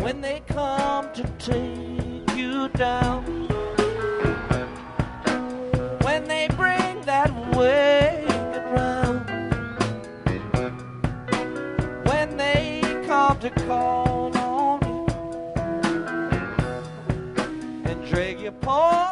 when they come to take you down, when they bring that wagon round, when they come to call on you and drag your paw